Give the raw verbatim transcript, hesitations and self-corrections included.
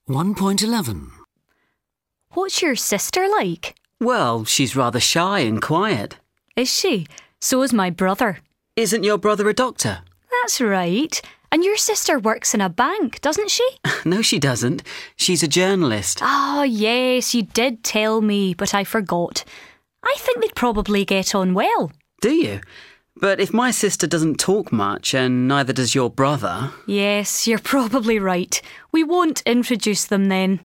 one point eleven. What's your sister like? Well, she's rather shy and quiet. Is she? So is my brother. Isn't your brother a doctor? That's right. And your sister works in a bank, doesn't she? No, she doesn't. She's a journalist. Ah, yes, you did tell me, but I forgot. I think they'd probably get on well. Do you? But if my sister doesn't talk much, and neither does your brother... Yes, you're probably right. We won't introduce them then.